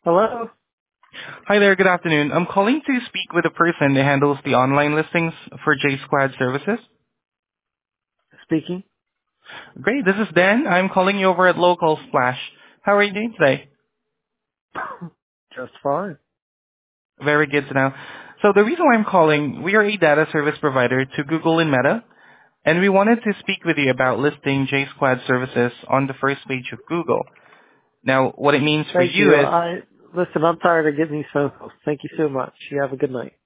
Hello? Hi there, good afternoon. I'm calling to speak with the person that handles the online listings for J Squad Services. Speaking. Great, this is Dan. I'm calling you over at Local Splash. How are you doing today? Just fine. Very good to know. So the reason why I'm calling, we are a data service provider to Google and Meta, and we wanted to speak with you about listing J Squad Services on the first page of Google. Now, what it means for Thank you you. is Listen, I'm tired of getting these phone calls. Thank you so much. You have a good night.